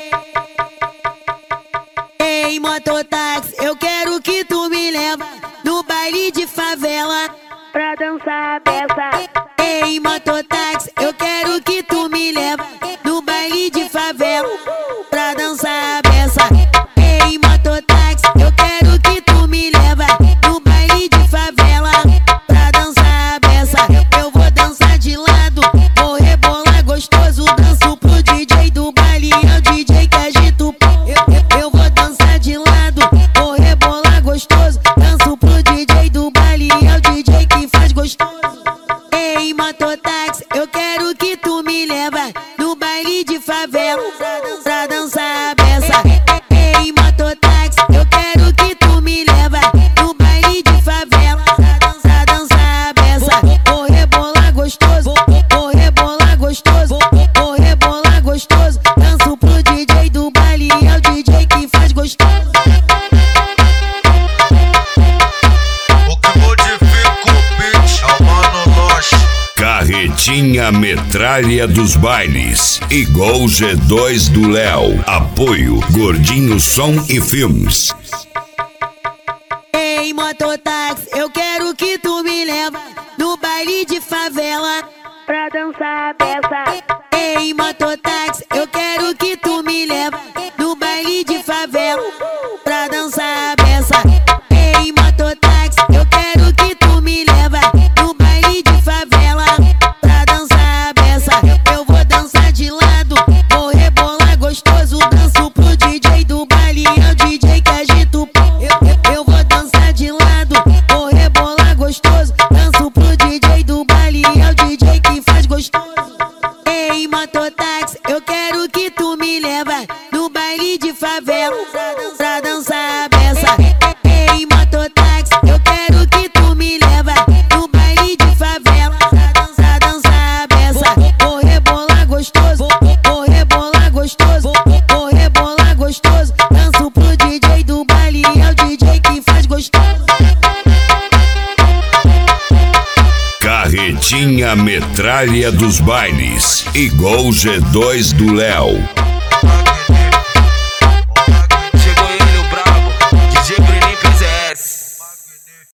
Ei, mototáxi, eu quero que tu me leva no baile de favela pra dançar a beça. Ei, mototáxi, eu quero que tu me leva no baile de favela pra dançar a beça. Ei, mototáxi, eu quero que tu me leva no baile de favela pra dançar a beça. Eu vou dançar de lado, vou rebolar gostoso, danço pro DJ do baile, é o DJ que agita o pau. Eu vou dançar de lado, vou rebolar gostoso, danço pro DJ do baile, é o DJ que faz gostoso. Ei, mototáxi, eu quero que tu me leva no baile de favela pra dançar a beça. Ei, mototáxi, eu quero que tu me leva no baile de favela pra dançar a beça. Vou rebolar gostoso, vou rebolar gostoso, vou rebolar gostoso, danço pro DJ do baile, é o DJ que faz gostoso. Carretinha Metralha dos Bailes e Gol G2 do Léo. Apoio Gordinho Som e Filmes. Ei, mototáxi, eu quero que tu me leva no baile de favela pra dançar a beça. Ei, mototáxi, eu quero que tu me leva no baile de favela pra dançar a beça. Ei, mototáxi, eu quero que tu me leva no baile de favela pra dançar a beça. Eu vou dançar de lado, vou rebolar gostoso, danço pro DJ do baile, é o DJ que agita o pau. Eu vou dançar de lado, vou rebolar gostoso, danço pro DJ do baile, é o DJ que faz gostoso. Ei, mototáxi, eu quero que tu me leva no baile de favela pra dançar a beça. Ei, mototáxi, eu quero que tu me leva no baile de favela pra dançar a beça. Vou rebolar gostoso, vou rebolar gostoso, vou rebolar gostoso, danço pro DJ do baile, é o DJ que faz gostoso. Carretinha Metralha dos Bailes e Gol G2 do Léo.